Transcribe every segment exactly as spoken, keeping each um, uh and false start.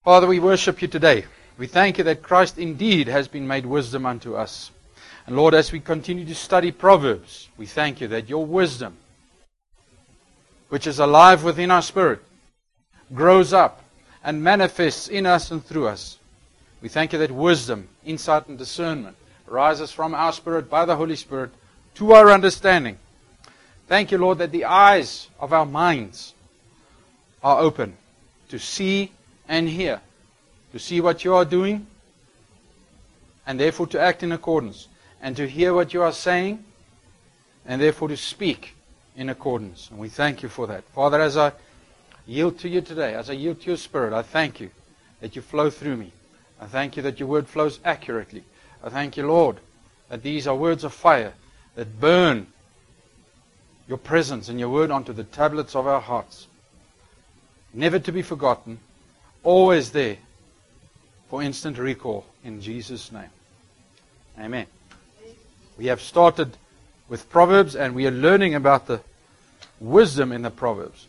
Father, we worship you today. We thank you that Christ indeed has been made wisdom unto us. And Lord, as we continue to study Proverbs, we thank you that your wisdom, which is alive within our spirit, grows up and manifests in us and through us. We thank you that wisdom, insight and discernment rises from our spirit by the Holy Spirit to our understanding. Thank you, Lord, that the eyes of our minds are open to see and hear, to see what you are doing, and therefore to act in accordance, and to hear what you are saying, and therefore to speak in accordance. And we thank you for that. Father, as I yield to you today, as I yield to your Spirit, I thank you that you flow through me. I thank you that your word flows accurately. I thank you, Lord, that these are words of fire that burn your presence and your word onto the tablets of our hearts. Never to be forgotten, always there for instant recall in Jesus' name. Amen. We have started with Proverbs and we are learning about the wisdom in the Proverbs.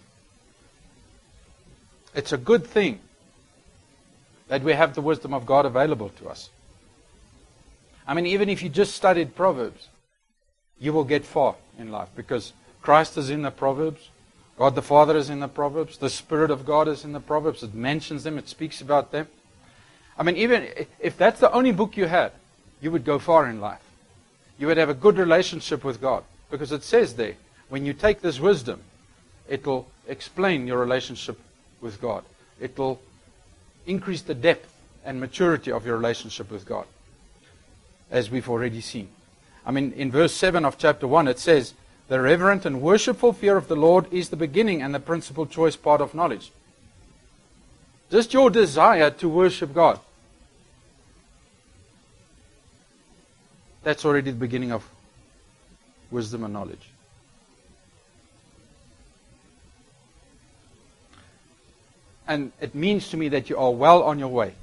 It's a good thing that we have the wisdom of God available to us. I mean, even if you just studied Proverbs, you will get far in life because Christ is in the Proverbs. God the Father is in the Proverbs. The Spirit of God is in the Proverbs. It mentions them. It speaks about them. I mean, even if that's the only book you had, you would go far in life. You would have a good relationship with God. Because it says there, when you take this wisdom, it will explain your relationship with God. It will increase the depth and maturity of your relationship with God, as we've already seen. I mean, in verse seven of chapter one, it says, "The reverent and worshipful fear of the Lord is the beginning and the principal choice part of knowledge." Just your desire to worship God. That's already the beginning of wisdom and knowledge. And it means to me that you are well on your way.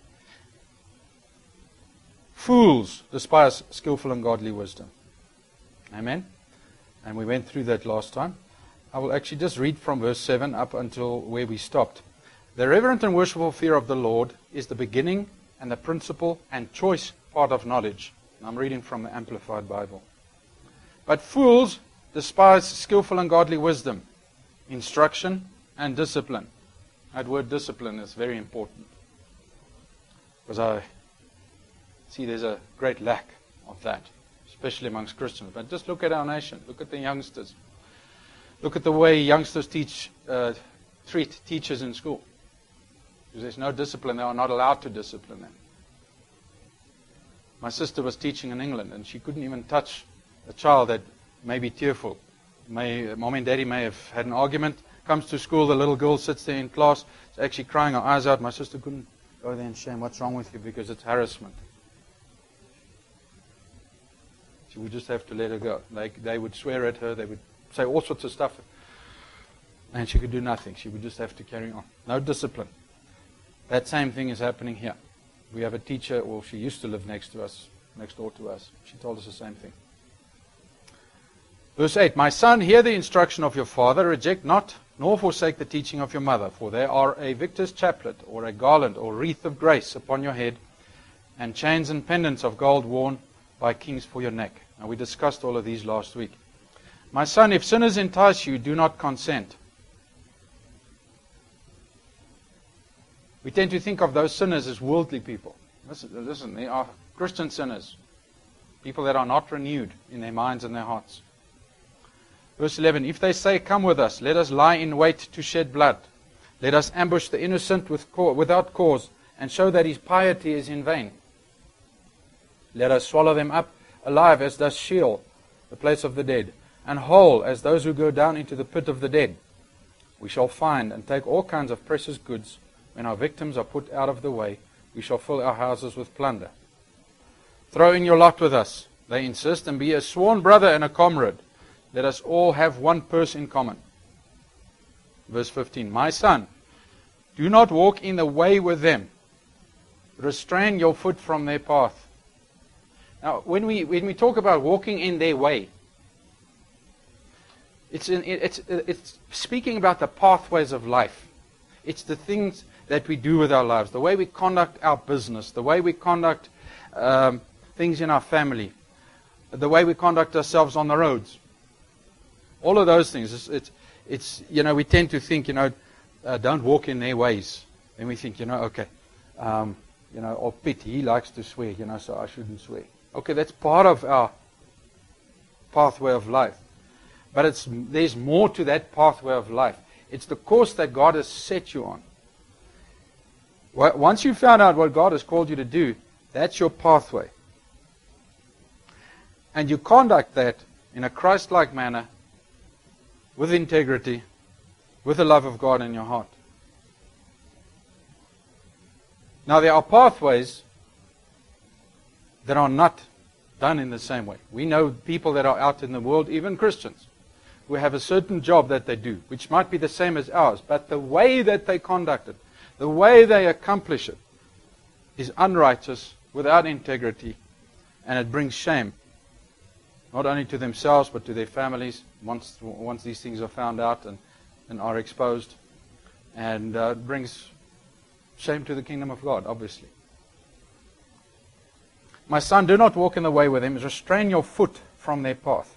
Fools despise skillful and godly wisdom. Amen? And we went through that last time. I will actually just read from verse seven up until where we stopped. "The reverent and worshipful fear of the Lord is the beginning and the principal and choice part of knowledge." And I'm reading from the Amplified Bible. "But fools despise skillful and godly wisdom, instruction and discipline." That word discipline is very important. Because I see there's a great lack of that, especially amongst Christians. But just look at our nation. Look at the youngsters. Look at the way youngsters teach, uh, treat teachers in school. Because there's no discipline. They are not allowed to discipline them. My sister was teaching in England, and she couldn't even touch a child that may be tearful. May, Mom and Daddy may have had an argument. Comes to school, the little girl sits there in class. She's actually crying her eyes out. My sister couldn't go there and shame, "What's wrong with you?" Because it's harassment. She would just have to let her go. They, they would swear at her. They would say all sorts of stuff. And she could do nothing. She would just have to carry on. No discipline. That same thing is happening here. We have a teacher, well, she used to live next to us, next door to us. She told us the same thing. Verse eight, "My son, hear the instruction of your father. Reject not, nor forsake the teaching of your mother. For there are a victor's chaplet, or a garland, or wreath of grace upon your head, and chains and pendants of gold worn by kings for your neck." And we discussed all of these last week. "My son, if sinners entice you, do not consent." We tend to think of those sinners as worldly people. Listen, listen, they are Christian sinners. People that are not renewed in their minds and their hearts. Verse eleven, "If they say, 'Come with us, let us lie in wait to shed blood. Let us ambush the innocent with ca- without cause, and show that his piety is in vain. Let us swallow them up alive as does Sheol, the place of the dead, and whole as those who go down into the pit of the dead. We shall find and take all kinds of precious goods. When our victims are put out of the way, we shall fill our houses with plunder. Throw in your lot with us," they insist, "and be a sworn brother and a comrade. Let us all have one purse in common." Verse fifteen, "My son, do not walk in the way with them. Restrain your foot from their path." Now, when we when we talk about walking in their way, it's in, it's it's speaking about the pathways of life. It's the things that we do with our lives, the way we conduct our business, the way we conduct um, things in our family, the way we conduct ourselves on the roads. All of those things. It's, it's, it's you know, we tend to think, you know, uh, don't walk in their ways. Then we think, you know, okay, um, you know, or Pete, he likes to swear, you know, so I shouldn't swear. Okay, that's part of our pathway of life. But it's there's more to that pathway of life. It's the course that God has set you on. Once you found out what God has called you to do, that's your pathway. And you conduct that in a Christ-like manner, with integrity, with the love of God in your heart. Now there are pathways that are not done in the same way. We know people that are out in the world, even Christians, who have a certain job that they do, which might be the same as ours, but the way that they conduct it, the way they accomplish it, is unrighteous, without integrity, and it brings shame, not only to themselves, but to their families, once once these things are found out and, and are exposed. And uh, it brings shame to the kingdom of God, obviously. My son, do not walk in the way with them. Restrain your foot from their path.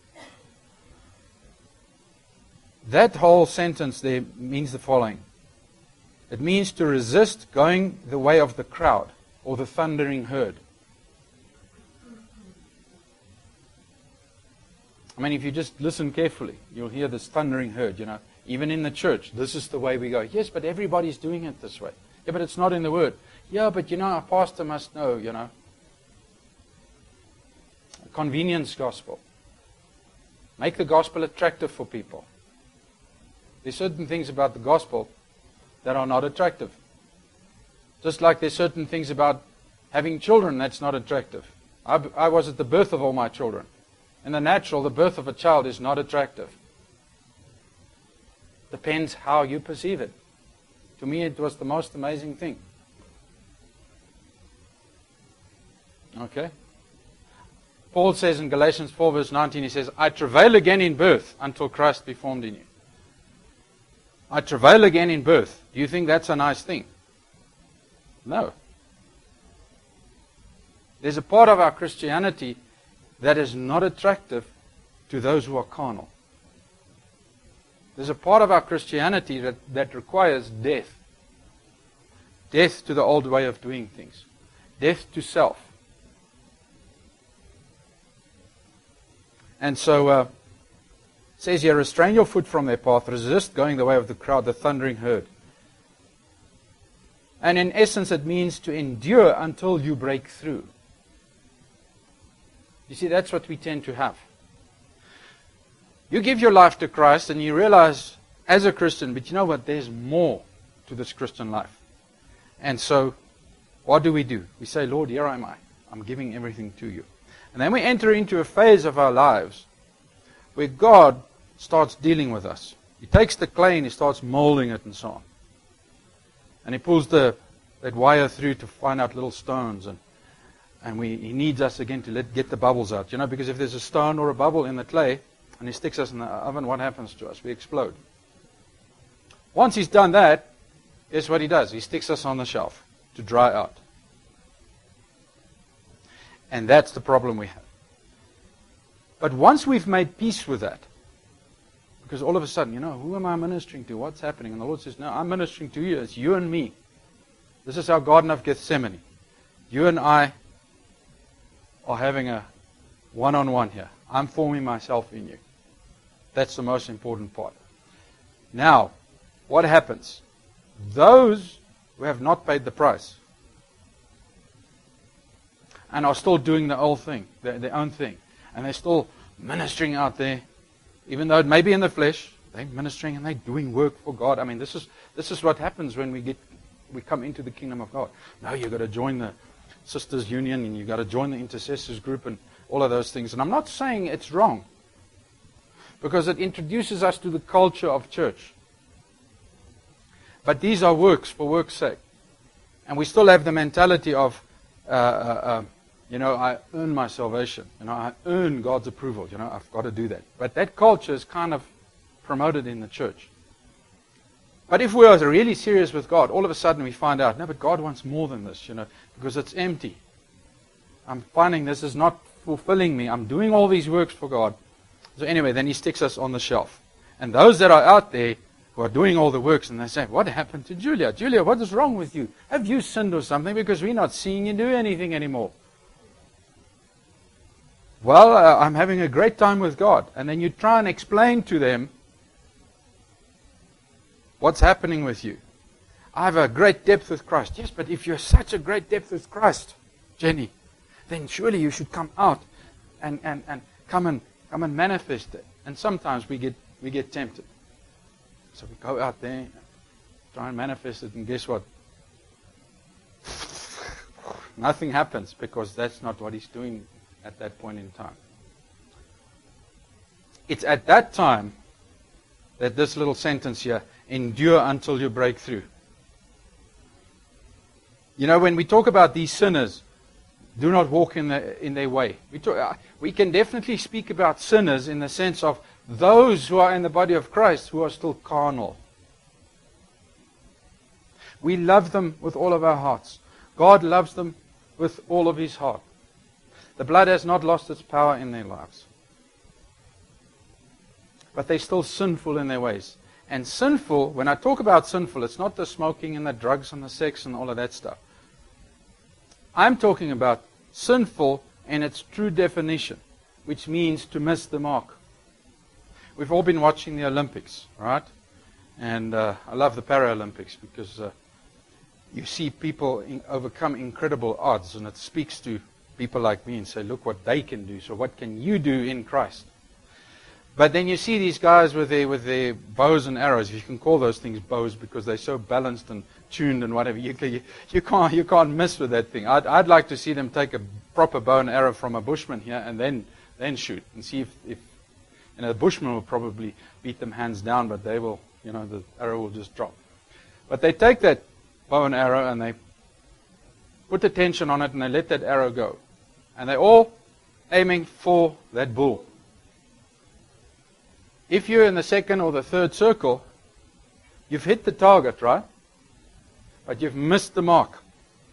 That whole sentence there means the following. It means to resist going the way of the crowd or the thundering herd. I mean, if you just listen carefully, you'll hear this thundering herd, you know. Even in the church, this is the way we go. Yes, but everybody's doing it this way. Yeah, but it's not in the Word. Yeah, but you know, our pastor must know, you know. A convenience gospel. Make the gospel attractive for people. There's certain things about the gospel that are not attractive. Just like there's certain things about having children that's not attractive. I, I was at the birth of all my children. In the natural, the birth of a child is not attractive. Depends how you perceive it. To me, it was the most amazing thing. Okay? Paul says in Galatians four verse nineteen, he says, I travail again in birth until Christ be formed in you. I travail again in birth. Do you think that's a nice thing? No. There's a part of our Christianity that is not attractive to those who are carnal. There's a part of our Christianity that, that requires death. Death to the old way of doing things. Death to self. And so, uh, it says here, restrain your foot from their path, resist going the way of the crowd, the thundering herd. And in essence, it means to endure until you break through. You see, that's what we tend to have. You give your life to Christ and you realize, as a Christian, but you know what, there's more to this Christian life. And so, what do we do? We say, Lord, here am I. I'm giving everything to you. And then we enter into a phase of our lives where God starts dealing with us. He takes the clay and He starts molding it and so on. And He pulls the that wire through to find out little stones. And, and we, He needs us again to let get the bubbles out. You know, because if there's a stone or a bubble in the clay, and He sticks us in the oven, what happens to us? We explode. Once He's done that, guess what He does? He sticks us on the shelf to dry out. And that's the problem we have. But once we've made peace with that, because all of a sudden, you know, who am I ministering to? What's happening? And the Lord says, no, I'm ministering to you. It's you and me. This is our Garden of Gethsemane. You and I are having a one-on-one here. I'm forming myself in you. That's the most important part. Now, what happens? Those who have not paid the price and are still doing their own thing, their, their own thing, and they're still ministering out there, even though it may be in the flesh, they're ministering and they're doing work for God. I mean, this is this is what happens when we get we come into the kingdom of God. No, you've got to join the Sisters Union and you've got to join the intercessors group and all of those things. And I'm not saying it's wrong, because it introduces us to the culture of church. But these are works for work's sake. And we still have the mentality of, uh, uh, uh, you know, I earn my salvation. You know, I earn God's approval. You know, I've got to do that. But that culture is kind of promoted in the church. But if we are really serious with God, all of a sudden we find out, no, but God wants more than this, you know, because it's empty. I'm finding this is not fulfilling me. I'm doing all these works for God. So anyway, then He sticks us on the shelf. And those that are out there who are doing all the works, and they say, what happened to Julia? Julia, what is wrong with you? Have you sinned or something? Because we're not seeing you do anything anymore. Well, uh, I'm having a great time with God. And then you try and explain to them what's happening with you. I have a great depth with Christ. Yes, but if you're such a great depth with Christ, Jenny, then surely you should come out and, and, and come and come and manifest it. And sometimes we get we get tempted. So we go out there, try and manifest it, and guess what? Nothing happens, because that's not what He's doing at that point in time. It's at that time that this little sentence here, endure until you break through. You know, when we talk about these sinners, do not walk in, the, in their way. We, talk, we can definitely speak about sinners in the sense of those who are in the body of Christ who are still carnal. We love them with all of our hearts. God loves them with all of His heart. The blood has not lost its power in their lives. But they're still sinful in their ways. And sinful, when I talk about sinful, it's not the smoking and the drugs and the sex and all of that stuff. I'm talking about sinful in its true definition, which means to miss the mark. We've all been watching the Olympics, right? And uh, I love the Paralympics because uh, you see people in, overcome incredible odds, and it speaks to people like me and say, look what they can do. So what can you do in Christ? But then you see these guys with their with their bows and arrows. If you can call those things bows, because they're so balanced and tuned and whatever. You, you, you can't you can't miss with that thing. I'd I'd like to see them take a proper bow and arrow from a bushman here and then then shoot and see if if you know the bushman will probably beat them hands down, but they will you know the arrow will just drop. But they take that bow and arrow and they put the tension on it and they let that arrow go, and they're all aiming for that bull. If you're in the second or the third circle, you've hit the target, right? But you've missed the mark.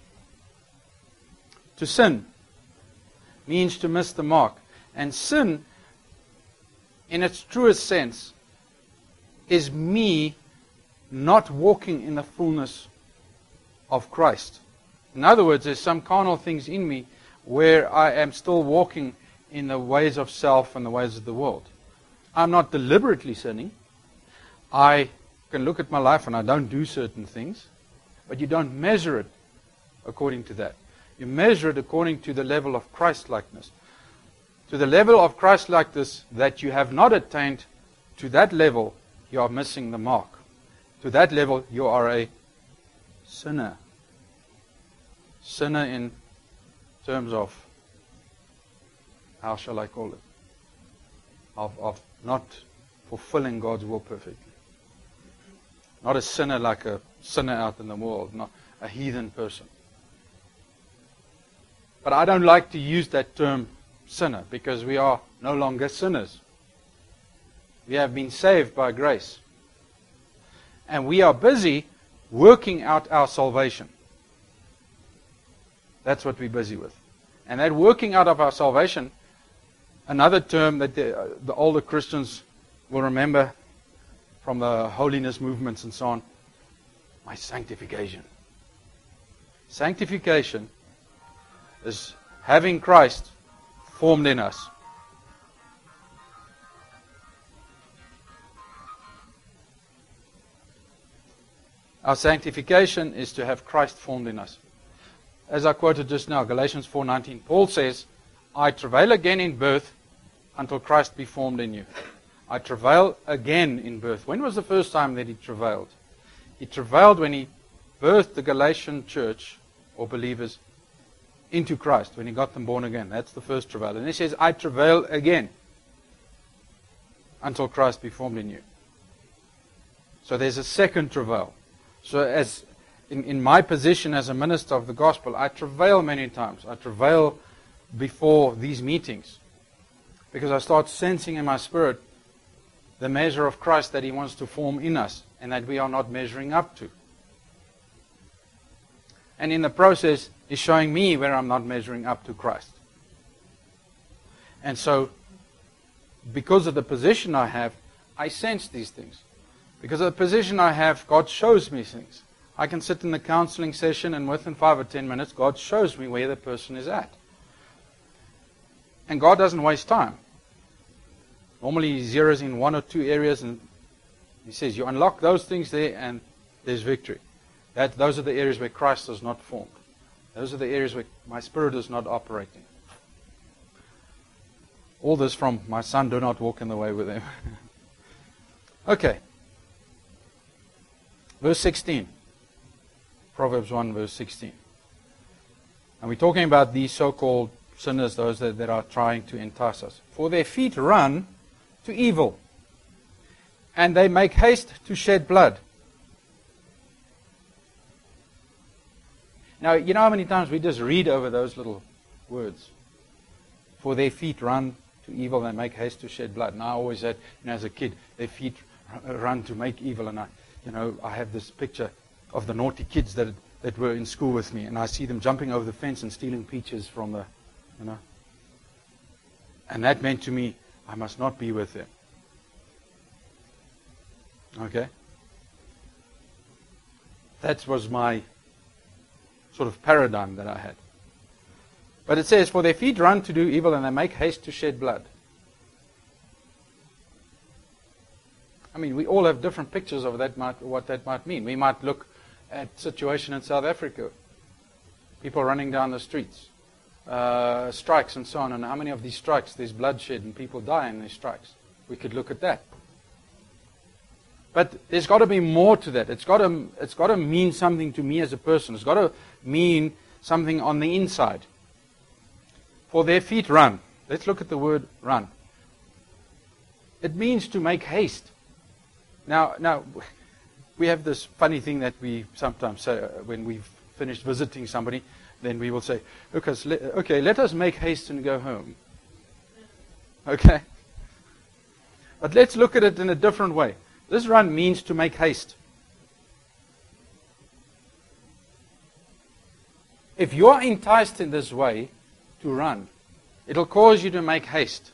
To sin means to miss the mark. And sin, in its truest sense, is me not walking in the fullness of Christ. In other words, there's some carnal things in me where I am still walking in the ways of self and the ways of the world. I'm not deliberately sinning. I can look at my life and I don't do certain things, but you don't measure it according to that. You measure it according to the level of Christ-likeness. To the level of Christ-likeness that you have not attained, to that level you are missing the mark. To that level you are a sinner. Sinner in terms of, how shall I call it? Of, of not fulfilling God's will perfectly. Not a sinner like a sinner out in the world, not a heathen person. But I don't like to use that term sinner, because we are no longer sinners. We have been saved by grace. And we are busy working out our salvation. That's what we're busy with. And that working out of our salvation, another term that the, uh, the older Christians will remember from the holiness movements and so on, my sanctification. Sanctification is having Christ formed in us. Our sanctification is to have Christ formed in us. As I quoted just now, Galatians four nineteen, Paul says, I travail again in birth until Christ be formed in you. I travail again in birth. When was the first time that he travailed? He travailed when he birthed the Galatian church, or believers, into Christ, when he got them born again. That's the first travail. And he says, I travail again until Christ be formed in you. So there's a second travail. So as in, in my position as a minister of the gospel, I travail many times. I travail before these meetings, because I start sensing in my spirit the measure of Christ that he wants to form in us. and that we are not measuring up to. And in the process, He's showing me where I'm not measuring up to Christ. And so, because of the position I have, I sense these things. Because of the position I have, God shows me things. I can sit in the counseling session and within five or ten minutes, God shows me where the person is at. And God doesn't waste time. Normally He zeroes in one or two areas and He says, you unlock those things there and there's victory. That, those are the areas where Christ is not formed. Those are the areas where my spirit is not operating. All this from my son, do not walk in the way with him. Okay. Verse sixteen. Proverbs one, verse sixteen. And we're talking about these so-called sinners, those that, that are trying to entice us. For their feet run to evil, and they make haste to shed blood. Now, you know how many times we just read over those little words? For their feet run to evil, they make haste to shed blood. And I always said, you know, as a kid, their feet run to make evil. And I, you know, I have this picture of the naughty kids that that were in school with me, and I see them jumping over the fence and stealing peaches from the, you know. And that meant to me, I must not be with them. Okay? That was my sort of paradigm that I had. But it says, for their feet run to do evil, and they make haste to shed blood. I mean, we all have different pictures of that might, what that might mean. We might look at situation in South Africa. People running down the streets. Uh, strikes and so on. And how many of these strikes, there's bloodshed and people die in these strikes. We could look at that. But there's got to be more to that. It's got to, it's got to mean something to me as a person. It's got to mean something on the inside. For their feet run. Let's look at the word run. It means to make haste. Now, now, we have this funny thing that we sometimes say uh, when we've finished visiting somebody, then we will say, okay, so let, okay, let us make haste and go home. Okay? But let's look at it in a different way. This run means to make haste. If you're enticed in this way to run, it'll cause you to make haste.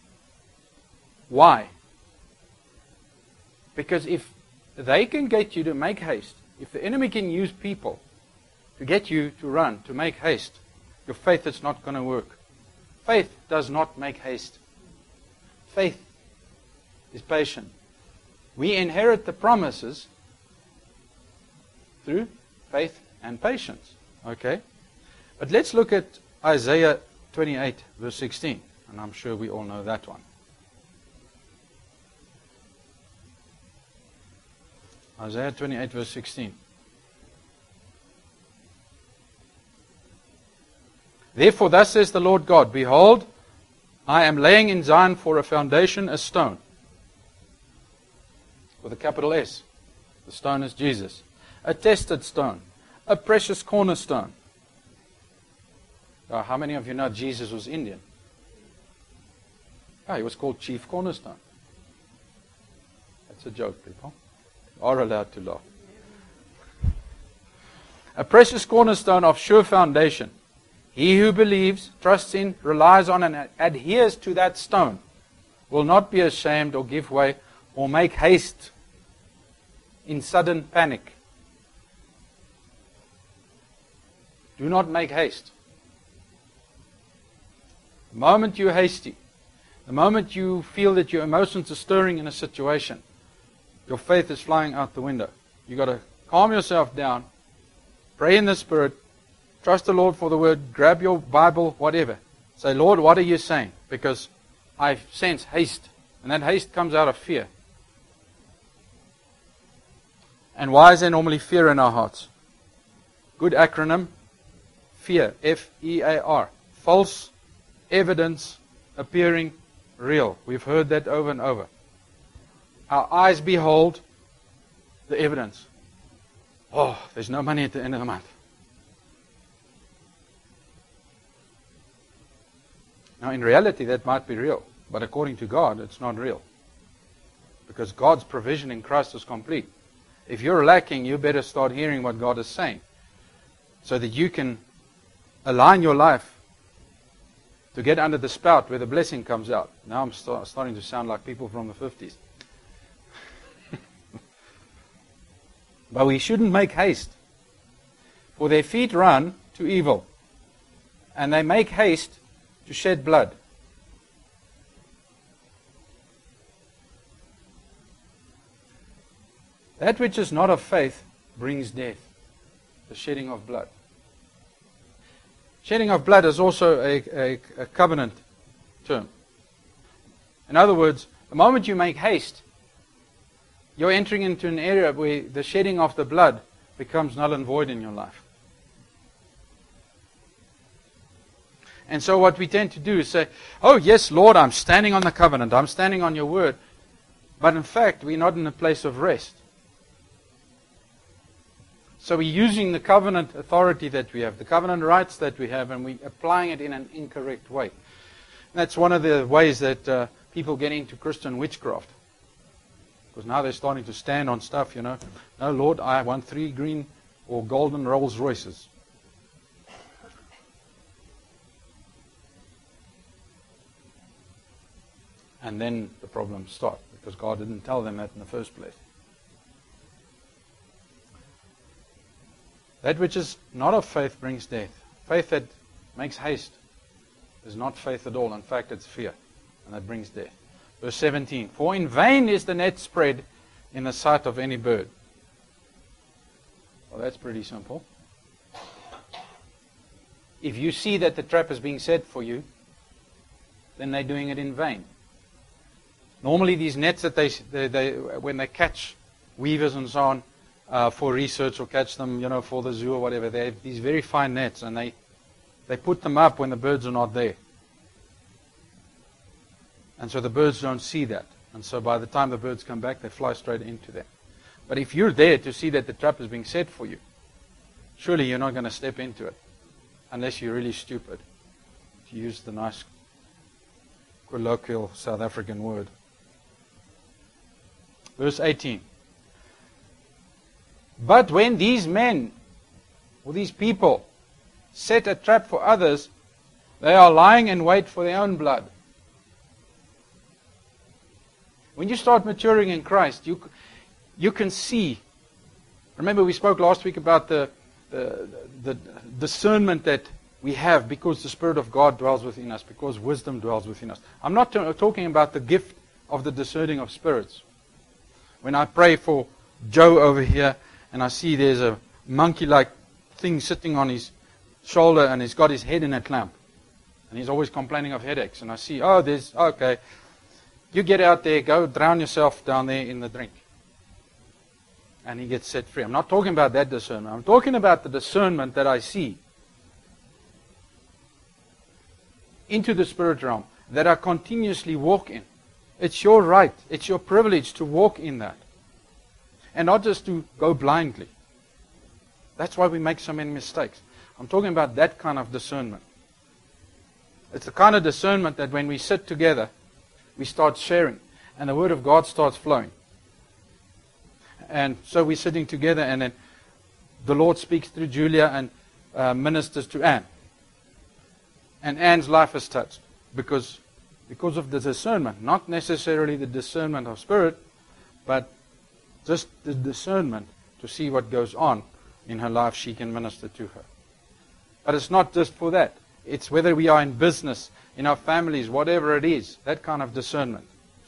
Why? Because if they can get you to make haste, if the enemy can use people to get you to run, to make haste, your faith is not going to work. Faith does not make haste. Faith is patient. We inherit the promises through faith and patience. Okay? But let's look at Isaiah twenty-eight, verse sixteen. And I'm sure we all know that one. Isaiah twenty-eight, verse sixteen. Therefore, thus says the Lord God, behold, I am laying in Zion for a foundation a stone. With a capital S. The stone is Jesus. A tested stone. A precious cornerstone. Uh, how many of you know Jesus was Indian? Ah, he was called Chief Cornerstone. That's a joke, people. You are allowed to laugh. A precious cornerstone of sure foundation. He who believes, trusts in, relies on, and adheres to that stone will not be ashamed or give way or make haste in sudden panic. Do not make haste. The moment you're hasty, the moment you feel that your emotions are stirring in a situation, your faith is flying out the window. You've got to calm yourself down, pray in the Spirit, trust the Lord for the word, grab your Bible, whatever. Say, Lord, what are you saying? Because I sense haste. And that haste comes out of fear. And why is there normally fear in our hearts? Good acronym, fear, F E A R. False evidence appearing real. We've heard that over and over. Our eyes behold the evidence. Oh, there's no money at the end of the month. Now, in reality, that might be real. But according to God, it's not real. Because God's provision in Christ is complete. If you're lacking, you better start hearing what God is saying so that you can align your life to get under the spout where the blessing comes out. Now I'm start, starting to sound like people from the fifties. But we shouldn't make haste, for their feet run to evil, and they make haste to shed blood. That which is not of faith brings death, the shedding of blood. Shedding of blood is also a, a, a covenant term. In other words, the moment you make haste, you're entering into an area where the shedding of the blood becomes null and void in your life. And so what we tend to do is say, oh yes, Lord, I'm standing on the covenant, I'm standing on your word. But in fact, we're not in a place of rest. So we're using the covenant authority that we have, the covenant rights that we have, and we're applying it in an incorrect way. That's one of the ways that uh, people get into Christian witchcraft. Because now they're starting to stand on stuff, you know. No, Lord, I want three green or golden Rolls Royces. And then the problems start, because God didn't tell them that in the first place. That which is not of faith brings death. Faith that makes haste is not faith at all. In fact, it's fear, and that brings death. Verse seventeen, for in vain is the net spread in the sight of any bird. Well, that's pretty simple. If you see that the trap is being set for you, then they're doing it in vain. Normally these nets that they, they, they when they catch weavers and so on uh, for research or catch them, you know, for the zoo or whatever, they have these very fine nets, and they, they put them up when the birds are not there. And so the birds don't see that. And so by the time the birds come back, they fly straight into them. But if you're there to see that the trap is being set for you, surely you're not going to step into it. Unless you're really stupid. To use the nice colloquial South African word. Verse eighteen. But when these men, or these people, set a trap for others, they are lying in wait for their own blood. When you start maturing in Christ, you you can see. Remember, we spoke last week about the, the, the discernment that we have because the Spirit of God dwells within us, because wisdom dwells within us. I'm not t- talking about the gift of the discerning of spirits. When I pray for Joe over here, and I see there's a monkey-like thing sitting on his shoulder, and he's got his head in a clamp, and he's always complaining of headaches, and I see, oh, there's, okay, you get out there, go drown yourself down there in the drink. And he gets set free. I'm not talking about that discernment. I'm talking about the discernment that I see into the spirit realm, that I continuously walk in. It's your right, it's your privilege to walk in that. And not just to go blindly. That's why we make so many mistakes. I'm talking about that kind of discernment. It's the kind of discernment that when we sit together, we start sharing, and the Word of God starts flowing. And so we're sitting together, and then the Lord speaks through Julia and uh, ministers to Anne. And Anne's life is touched because, because of the discernment. Not necessarily the discernment of spirit, but just the discernment to see what goes on in her life. She can minister to her. But it's not just for that. It's whether we are in business, in our families, whatever it is, that kind of discernment.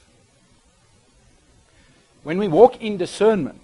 When we walk in discernment,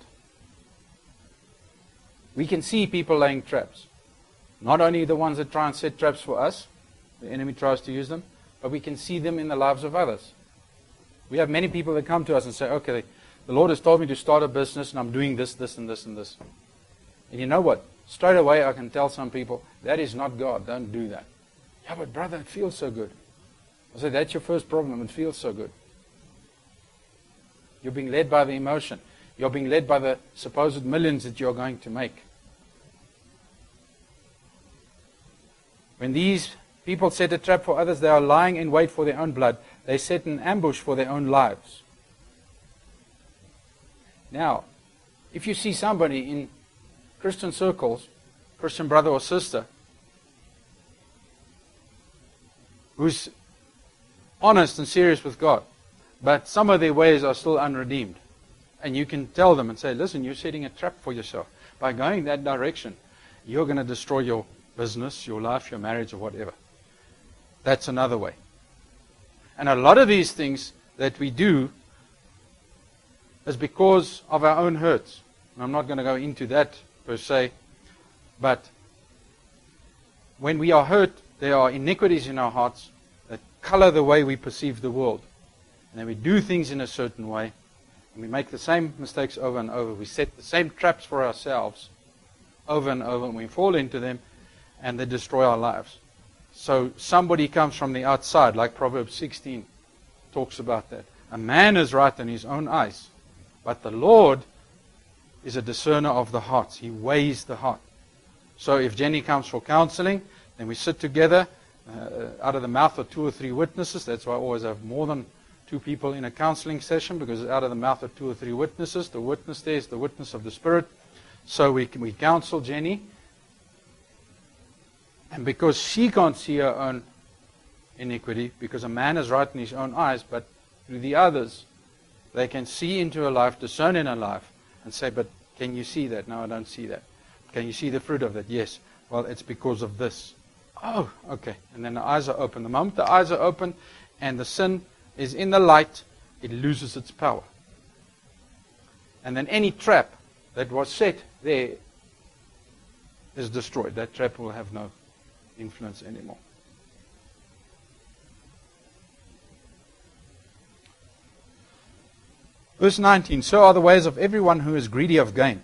we can see people laying traps. Not only the ones that try and set traps for us, the enemy tries to use them, but we can see them in the lives of others. We have many people that come to us and say, okay, the Lord has told me to start a business, and I'm doing this, this, and this, and this. And you know what? Straight away I can tell some people, that is not God, don't do that. Yeah, but brother, it feels so good. I say, that's your first problem, it feels so good. You're being led by the emotion. You're being led by the supposed millions that you're going to make. When these people set a trap for others, they are lying in wait for their own blood. They set an ambush for their own lives. Now, If you see somebody in Christian circles, Christian brother or sister, who's honest and serious with God, but some of their ways are still unredeemed, and you can tell them and say, listen, you're setting a trap for yourself. By going that direction, you're going to destroy your business, your life, your marriage, or whatever. That's another way. And a lot of these things that we do is because of our own hurts. And I'm not going to go into that per se, but when we are hurt, there are iniquities in our hearts that color the way we perceive the world. And then we do things in a certain way, and we make the same mistakes over and over. We set the same traps for ourselves over and over, and we fall into them, and they destroy our lives. So somebody comes from the outside, like Proverbs sixteen talks about that. A man is right in his own eyes, but the Lord is a discerner of the hearts. He weighs the heart. So if Jenny comes for counseling, then we sit together, uh, out of the mouth of two or three witnesses. That's why I always have more than two people in a counseling session, because out of the mouth of two or three witnesses, the witness there is the witness of the Spirit. So we we counsel Jenny, and because she can't see her own iniquity, because a man is right in his own eyes, but through the others, they can see into her life, discern in her life, and say, but can you see that? No, I don't see that. Can you see the fruit of that? Yes. Well, it's because of this. Oh, okay. And then the eyes are open. The moment the eyes are open and the sin is in the light, it loses its power. And then any trap that was set there is destroyed. That trap will have no influence anymore. Verse nineteen, so are the ways of everyone who is greedy of gain.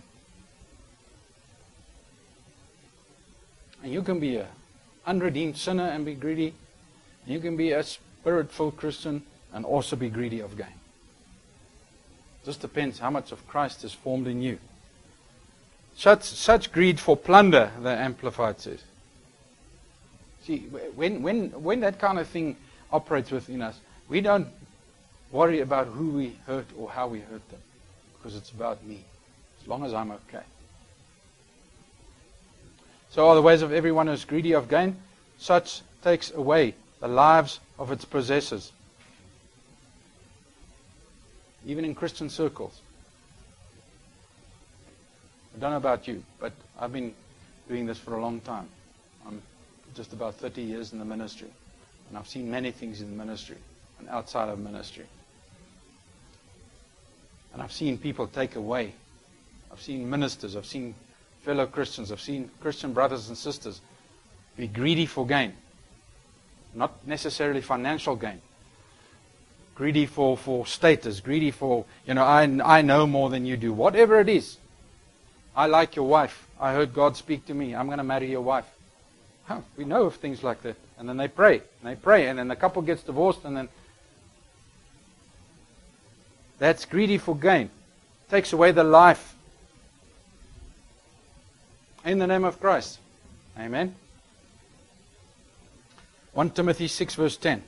And you can be an unredeemed sinner and be greedy. And you can be a spirit-filled Christian and also be greedy of gain. Just depends how much of Christ is formed in you. Such, such greed for plunder, the Amplified says. See, when, when, when that kind of thing operates within us, we don't worry about who we hurt or how we hurt them, because it's about me, as long as I'm okay. So are the ways of everyone who is greedy of gain. Such takes away the lives of its possessors. Even in Christian circles. I don't know about you, but I've been doing this for a long time. I'm just about thirty years in the ministry, and I've seen many things in the ministry and outside of ministry. And I've seen people take away. I've seen ministers, I've seen fellow Christians, I've seen Christian brothers and sisters be greedy for gain. Not necessarily financial gain. Greedy for, for status, greedy for, you know, I, I know more than you do. Whatever it is. I like your wife. I heard God speak to me. I'm going to marry your wife. Huh, we know of things like that. And then they pray. And they pray. And then the couple gets divorced, and then that's greedy for gain. Takes away the life. In the name of Christ. Amen. First Timothy six verse ten.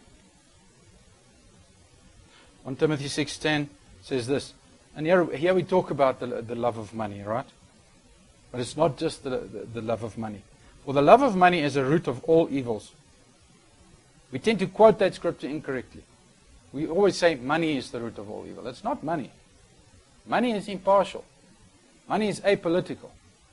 First Timothy six ten says this. And here, here we talk about the, the love of money, right? But it's not just the, the, the love of money. For the love of money is a root of all evils. We tend to quote that scripture incorrectly. We always say money is the root of all evil. It's not money. Money is impartial. Money is apolitical.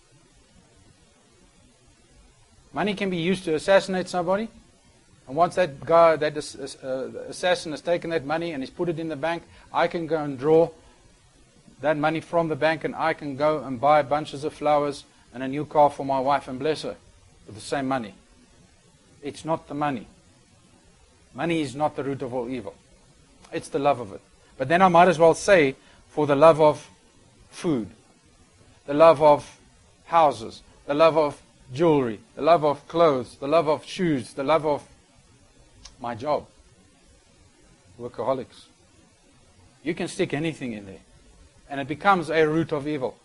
Money can be used to assassinate somebody. And once that guy, that uh, assassin has taken that money and he's put it in the bank, I can go and draw that money from the bank, and I can go and buy bunches of flowers and a new car for my wife and bless her with the same money. It's not the money. Money is not the root of all evil. It's the love of it. But then I might as well say, for the love of food, the love of houses, the love of jewelry, the love of clothes, the love of shoes, the love of my job. Workaholics. You can stick anything in there, and it becomes a root of evil.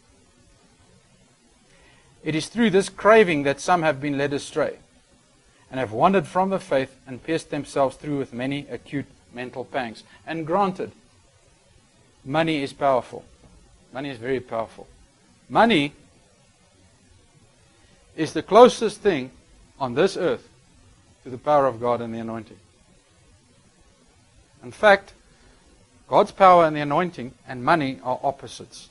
It is through this craving that some have been led astray, and have wandered from the faith and pierced themselves through with many acute mental pangs. And granted, money is powerful. Money is very powerful. Money is the closest thing on this earth to the power of God and the anointing. In fact, God's power and the anointing and money are opposites.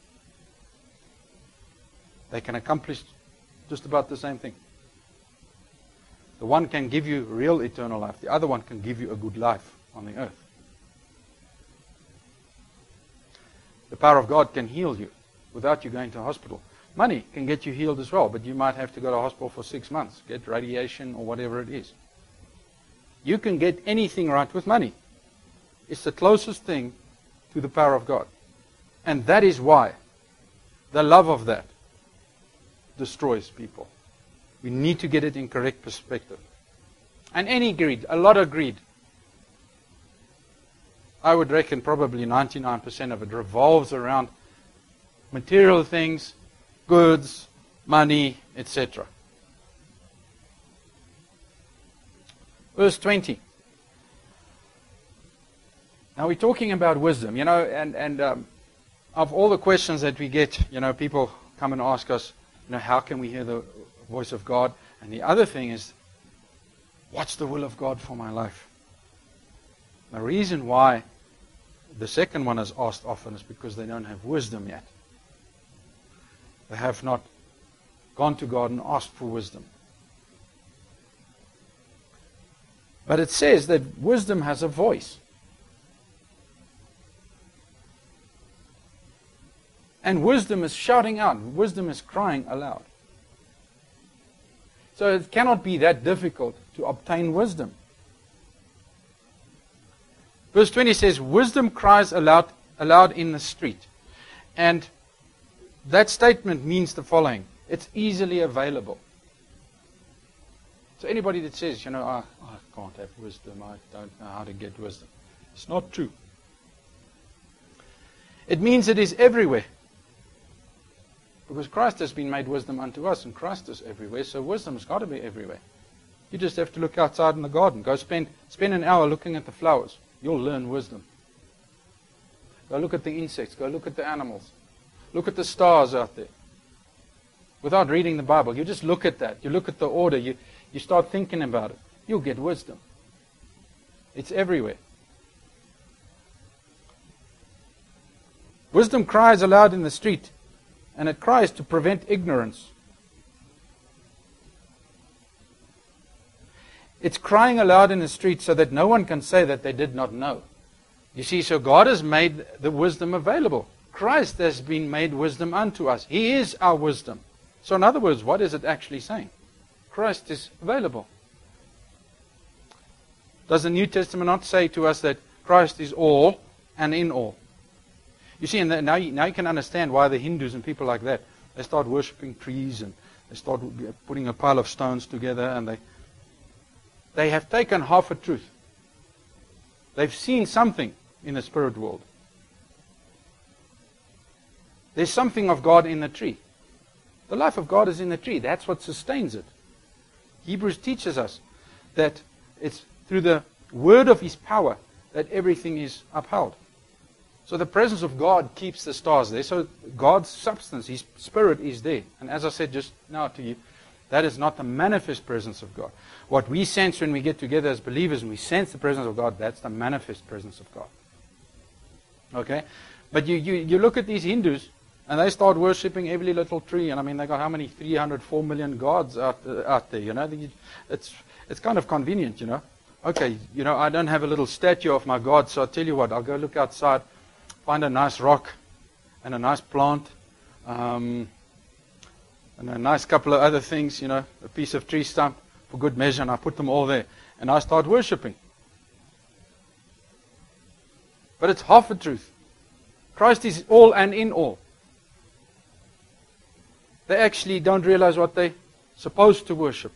They can accomplish just about the same thing. The one can give you real eternal life. The other one can give you a good life on the earth. The power of God can heal you without you going to hospital. Money can get you healed as well, but you might have to go to hospital for six months, get radiation or whatever it is. You can get anything right with money. It's the closest thing to the power of God. And that is why the love of that destroys people. We need to get it in correct perspective. And any greed, a lot of greed, I would reckon probably ninety-nine percent of it revolves around material things, goods, money, et cetera. Verse twenty. Now we're talking about wisdom, you know, and, and um, of all the questions that we get, you know, people come and ask us, you know, how can we hear the voice of God? And the other thing is, what's the will of God for my life? The reason why the second one is asked often is because they don't have wisdom yet. They have not gone to God and asked for wisdom. But it says that wisdom has a voice. And wisdom is shouting out. Wisdom is crying aloud. So it cannot be that difficult to obtain wisdom. Verse twenty says, wisdom cries aloud, aloud in the street. And that statement means the following. It's easily available. So anybody that says, you know, I, I can't have wisdom, I don't know how to get wisdom, it's not true. It means it is everywhere. Because Christ has been made wisdom unto us, and Christ is everywhere, so wisdom has got to be everywhere. You just have to look outside in the garden. Go spend, spend an hour looking at the flowers. You'll learn wisdom. Go look at the insects. Go look at the animals. Look at the stars out there. Without reading the Bible, you just look at that. You look at the order. You, you start thinking about it. You'll get wisdom. It's everywhere. Wisdom cries aloud in the street, and it cries to prevent ignorance. It's crying aloud in the street so that no one can say that they did not know. You see, so God has made the wisdom available. Christ has been made wisdom unto us. He is our wisdom. So in other words, what is it actually saying? Christ is available. Does the New Testament not say to us that Christ is all and in all? You see, and now you, now you can understand why the Hindus and people like that, they start worshipping trees and they start putting a pile of stones together, and they they have taken half a truth. They've seen something in the spirit world. There's something of God in the tree. The life of God is in the tree. That's what sustains it. Hebrews teaches us that it's through the word of His power that everything is upheld. So the presence of God keeps the stars there. So God's substance, His Spirit is there. And as I said just now to you, that is not the manifest presence of God. What we sense when we get together as believers and we sense the presence of God, that's the manifest presence of God. Okay? But you, you, you look at these Hindus, and they start worshipping every little tree. And I mean, they got how many? three hundred four million gods out, uh, out there, you know. It's, it's kind of convenient, you know. Okay, you know, I don't have a little statue of my God, so I'll tell you what, I'll go look outside, find a nice rock and a nice plant, um, and a nice couple of other things, you know, a piece of tree stump for good measure, and I put them all there. And I start worshipping. But it's half a truth. Christ is all and in all. They actually don't realize what they're supposed to worship.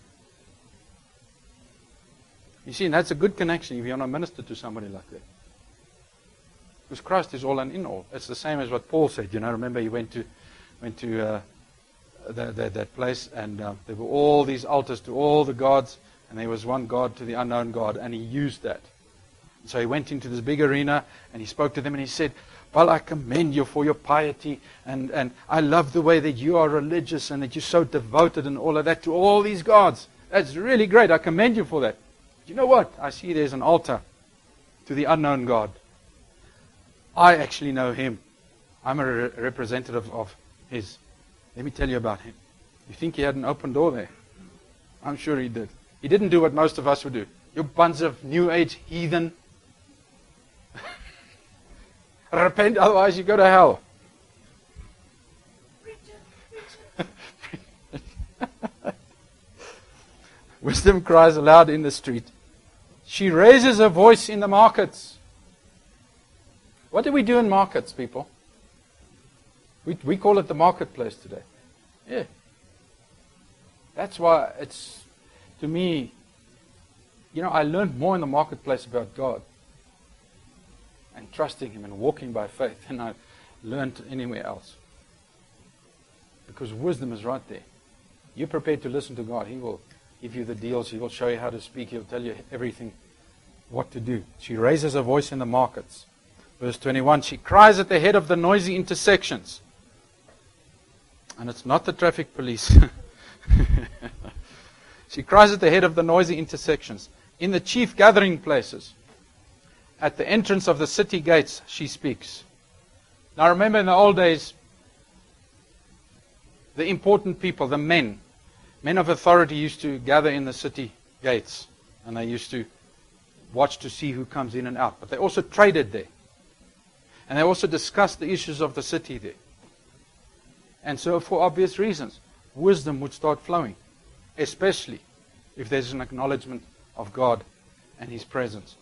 You see, and that's a good connection if you want to minister to somebody like that. Because Christ is all and in all. It's the same as what Paul said. You know, remember he went to went to uh, the, the, that place, and uh, there were all these altars to all the gods, and there was one God to the unknown God, and he used that. So he went into this big arena, and he spoke to them, and he said, Well, I commend you for your piety, and, and I love the way that you are religious and that you're so devoted and all of that to all these gods. That's really great. I commend you for that. You know what? I see there's an altar to the unknown God. I actually know him. I'm a re- representative of his. Let me tell you about him. You think he had an open door there? I'm sure he did. He didn't do what most of us would do. You bunch of New Age heathen. Repent, otherwise you go to hell. Wisdom cries aloud in the street. She raises her voice in the markets. What do we do in markets, people? We, we call it the marketplace today. Yeah. That's why it's, to me, you know, I learned more in the marketplace about God and trusting him and walking by faith than I learned anywhere else. Because wisdom is right there. You're prepared to listen to God. He will give you the deals. He will show you how to speak. He'll tell you everything, what to do. She raises her voice in the markets. Verse twenty-one, she cries at the head of the noisy intersections. And it's not the traffic police. She cries at the head of the noisy intersections. In the chief gathering places, at the entrance of the city gates, she speaks. Now remember, in the old days, the important people, the men, men of authority used to gather in the city gates. And they used to watch to see who comes in and out. But they also traded there. And they also discussed the issues of the city there. And so for obvious reasons, wisdom would start flowing. Especially if there's an acknowledgement of God and his presence.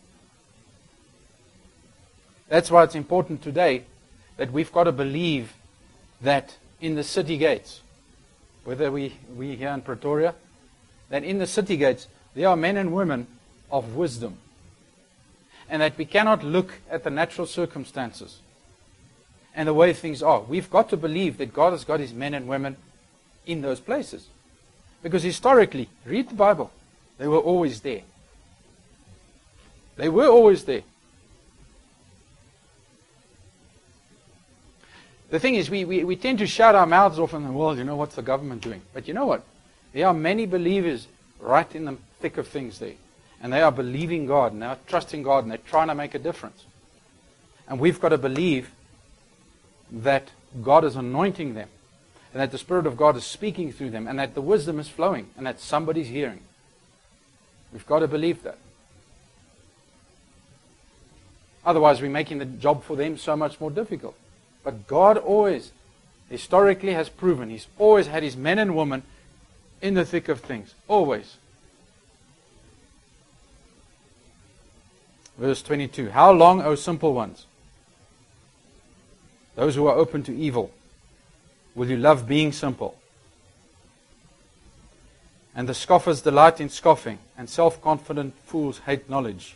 That's why it's important today that we've got to believe that in the city gates, whether we, we here in Pretoria, that in the city gates there are men and women of wisdom. And that we cannot look at the natural circumstances and the way things are. We've got to believe that God has got his men and women in those places. Because historically, read the Bible, they were always there. They were always there. The thing is, we, we, we tend to shout our mouths off in the world, you know, what's the government doing? But you know what? There are many believers right in the thick of things there. And they are believing God, and they are trusting God, and they're trying to make a difference. And we've got to believe that God is anointing them, and that the Spirit of God is speaking through them, and that the wisdom is flowing, and that somebody's hearing. We've got to believe that. Otherwise, we're making the job for them so much more difficult. But God always, historically, has proven, He's always had His men and women in the thick of things. Always. Verse twenty-two. How long, O simple ones, those who are open to evil, will you love being simple? And the scoffers delight in scoffing, and self-confident fools hate knowledge.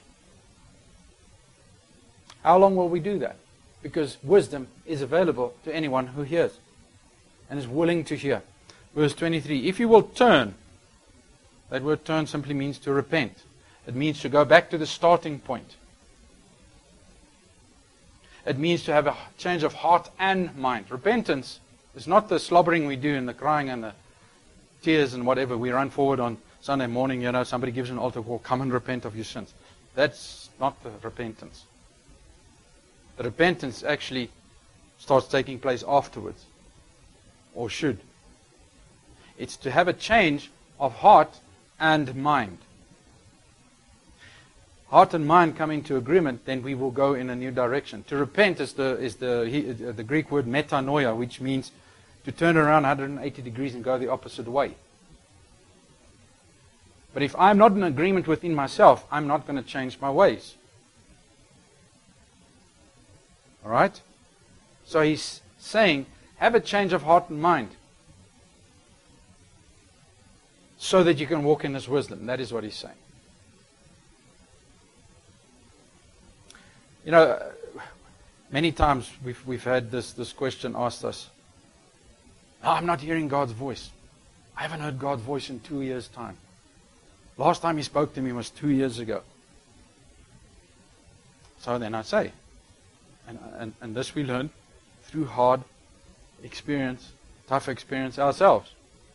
How long will we do that? Because wisdom is available to anyone who hears and is willing to hear. Verse twenty-three. If you will turn, that word turn simply means to repent. It means to go back to the starting point. It means to have a change of heart and mind. Repentance is not the slobbering we do and the crying and the tears and whatever. We run forward on Sunday morning, you know, somebody gives an altar call, come and repent of your sins. That's not the repentance. The repentance actually starts taking place afterwards. Or should. It's to have a change of heart and mind. Heart and mind come into agreement, then we will go in a new direction. To repent is the is the the Greek word metanoia, which means to turn around one hundred eighty degrees and go the opposite way. But if I'm not in agreement within myself, I'm not going to change my ways. All right? So he's saying, have a change of heart and mind so that you can walk in this wisdom. That is what he's saying. You know, many times we've we've had this, this question asked us. Oh, I'm not hearing God's voice. I haven't heard God's voice in two years' time. Last time He spoke to me was two years ago. So then I say, And, and, and this we learn through hard experience, tough experience ourselves.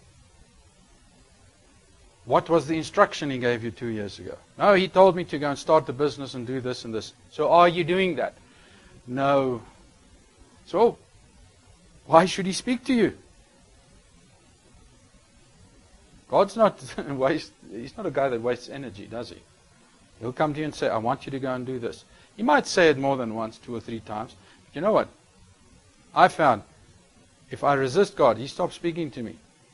What was the instruction he gave you two years ago? No, he told me to go and start the business and do this and this. So are you doing that? No. So, why should he speak to you? God's not waste. He's not a guy that wastes energy, does he? He'll come to you and say, I want you to go and do this. He might say it more than once, two or three times. But you know what? I found, if I resist God, he stops speaking to me.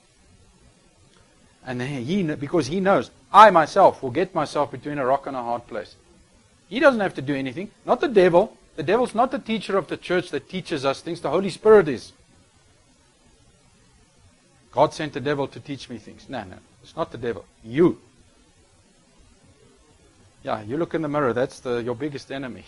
And he, because he knows, I myself will get myself between a rock and a hard place. He doesn't have to do anything. Not the devil. The devil's not the teacher of the church that teaches us things. The Holy Spirit is. God sent the devil to teach me things. No, no. It's not the devil. You. Yeah, you look in the mirror. That's the, your biggest enemy.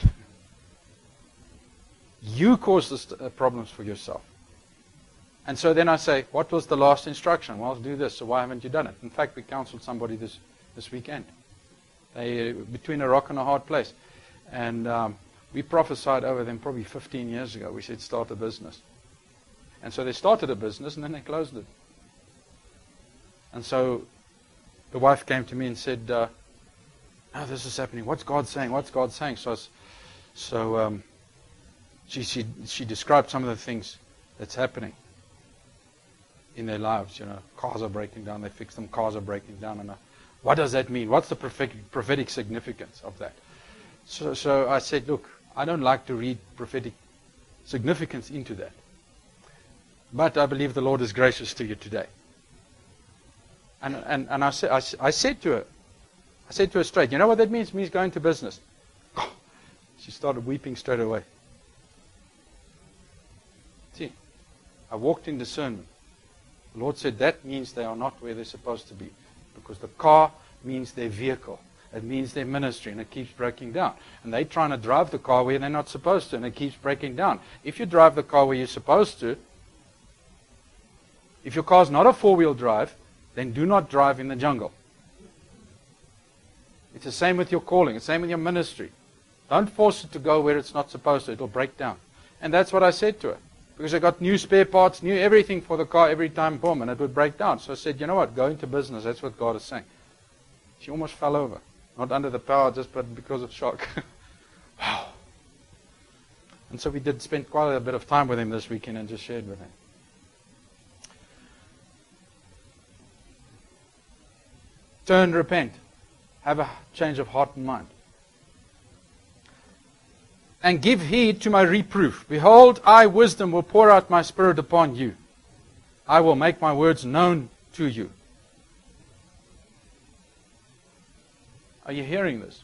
You cause the problems for yourself. And so then I say, what was the last instruction? Well, do this. So why haven't you done it? In fact, we counseled somebody this, this weekend. They between a rock and a hard place. And um, we prophesied over them probably fifteen years ago. We said, start a business. And so they started a business and then they closed it. And so the wife came to me and said, uh, oh, this is happening. What's God saying? What's God saying? So, so um, she, she, she described some of the things that's happening in their lives. You know, cars are breaking down. They fix them. Cars are breaking down. And uh, what does that mean? What's the prophetic, prophetic significance of that? So, so I said, look, I don't like to read prophetic significance into that. But I believe the Lord is gracious to you today. And, and, and I, said, I, I said to her, I said to her straight, you know what that means? It means going to business. She started weeping straight away. See, I walked in discernment. The Lord said that means they are not where they're supposed to be. Because the car means their vehicle. It means their ministry, and it keeps breaking down. And they're trying to drive the car where they're not supposed to, and it keeps breaking down. If you drive the car where you're supposed to, if your car's not a four-wheel drive, then do not drive in the jungle. It's the same with your calling. It's the same with your ministry. Don't force it to go where it's not supposed to. It'll break down. And that's what I said to her. Because I got new spare parts, new everything for the car every time, boom, and it would break down. So I said, you know what, go into business. That's what God is saying. She almost fell over. Not under the power, just but because of shock. Wow. And so we did spend quite a bit of time with him this weekend and just shared with him. Turn, repent. Have a change of heart and mind. And give heed to my reproof. Behold, I, wisdom, will pour out my spirit upon you. I will make my words known to you. Are you hearing this?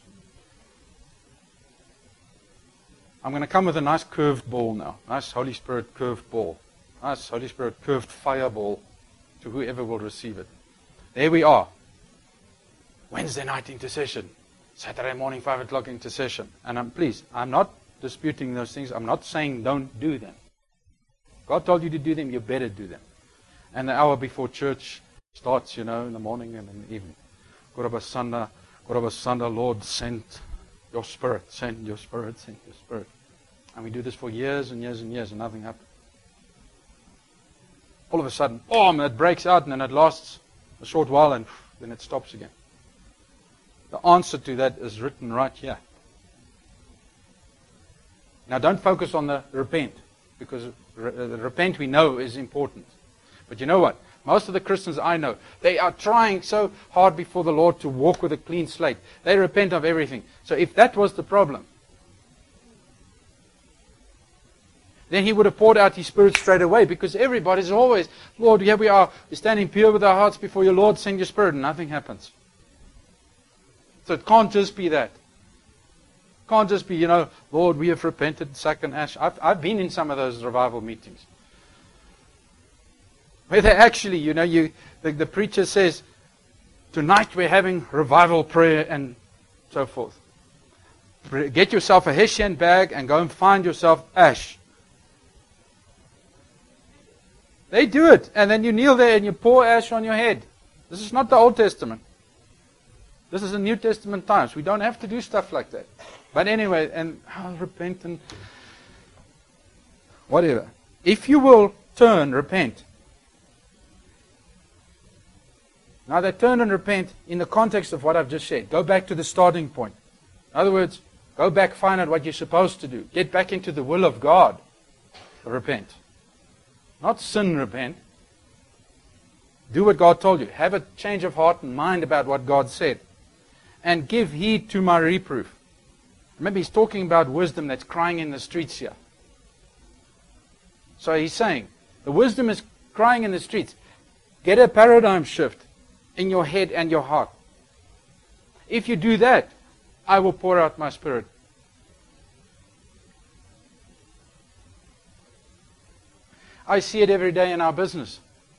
I'm going to come with a nice curved ball now. Nice Holy Spirit curved ball. Nice Holy Spirit curved fireball to whoever will receive it. There we are. Wednesday night intercession. Saturday morning, five o'clock intercession. And I'm please, I'm not disputing those things. I'm not saying don't do them. God told you to do them, you better do them. And the hour before church starts, you know, in the morning and in the evening. Gorabasanda, Gorabasanda, Lord, send your spirit, send your spirit, send your spirit. And we do this for years and years and years and nothing happens. All of a sudden, boom, it breaks out and then it lasts a short while and then it stops again. The answer to that is written right here. Now don't focus on the repent, because the repent we know is important. But you know what? Most of the Christians I know, they are trying so hard before the Lord to walk with a clean slate. They repent of everything. So if that was the problem, then He would have poured out His Spirit straight away, because everybody's always, Lord, here we are, we're standing pure with our hearts before your Lord, send your Spirit, and nothing happens. So it can't just be that. It can't just be, you know, Lord, we have repented, sack and ash. I've, I've been in some of those revival meetings. Where they actually, you know, you the, the preacher says, tonight we're having revival prayer and so forth. Get yourself a Hessian bag and go and find yourself ash. They do it. And then you kneel there and you pour ash on your head. This is not the Old Testament. This is the New Testament times. We don't have to do stuff like that. But anyway, and I'll repent and whatever. If you will turn, repent. Now they turn and repent in the context of what I've just said. Go back to the starting point. In other words, go back, find out what you're supposed to do. Get back into the will of God. Repent. Not sin, repent. Do what God told you. Have a change of heart and mind about what God said. And give heed to my reproof. Remember, he's talking about wisdom that's crying in the streets here. So he's saying, the wisdom is crying in the streets. Get a paradigm shift in your head and your heart. If you do that, I will pour out my Spirit. I see it every day in our business.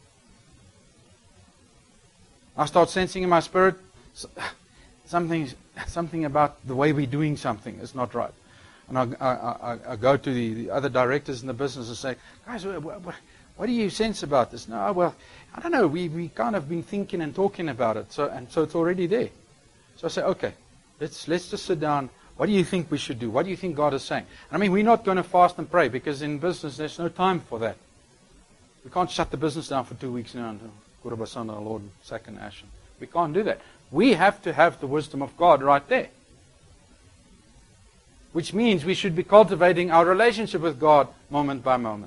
I start sensing in my spirit something, something about the way we're doing something is not right. And I, I, I, I go to the, the other directors in the business and say, guys, what, what, what do you sense about this? No, well, I don't know. We we kind of been thinking and talking about it, so and so it's already there. So I say, okay, let's let's just sit down. What do you think we should do? What do you think God is saying? I mean, we're not going to fast and pray because in business there's no time for that. We can't shut the business down for two weeks now and go to Son of the Lord and sack and ashen. We can't do that. We have to have the wisdom of God right there. Which means we should be cultivating our relationship with God moment by moment.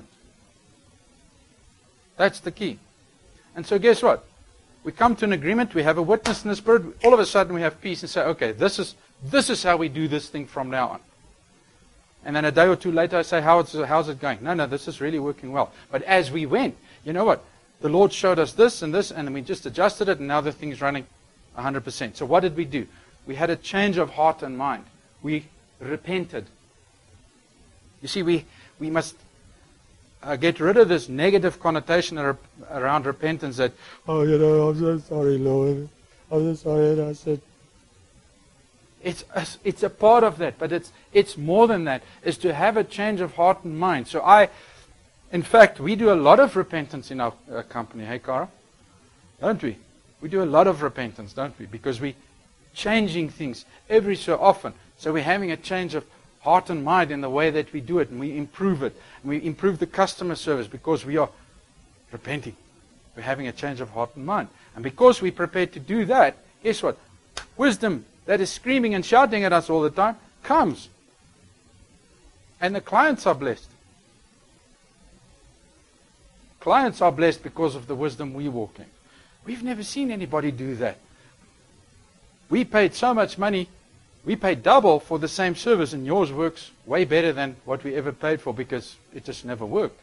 That's the key. And so guess what? We come to an agreement, we have a witness in the Spirit, all of a sudden we have peace and say, okay, this is this is how we do this thing from now on. And then a day or two later I say, How it's, how's it going? No, no, this is really working well. But as we went, you know what? The Lord showed us this and this, and we just adjusted it, and now the thing's running one hundred percent. So what did we do? We had a change of heart and mind. We repented. You see, we, we must uh, get rid of this negative connotation ar- around repentance that, oh, you know, I'm so sorry, Lord. I'm so sorry that I said. It's a, it's a part of that, but it's it's more than that. It's to have a change of heart and mind. So I, in fact, we do a lot of repentance in our uh, company. Hey, Cara? Don't we? We do a lot of repentance, don't we? Because we're changing things every so often. So we're having a change of heart and mind in the way that we do it, and we improve it. And we improve the customer service because we are repenting. We're having a change of heart and mind. And because we're prepared to do that, guess what? Wisdom that is screaming and shouting at us all the time comes. And the clients are blessed. Clients are blessed because of the wisdom we walk in. We've never seen anybody do that. We paid so much money, we paid double for the same service, and yours works way better than what we ever paid for because it just never worked.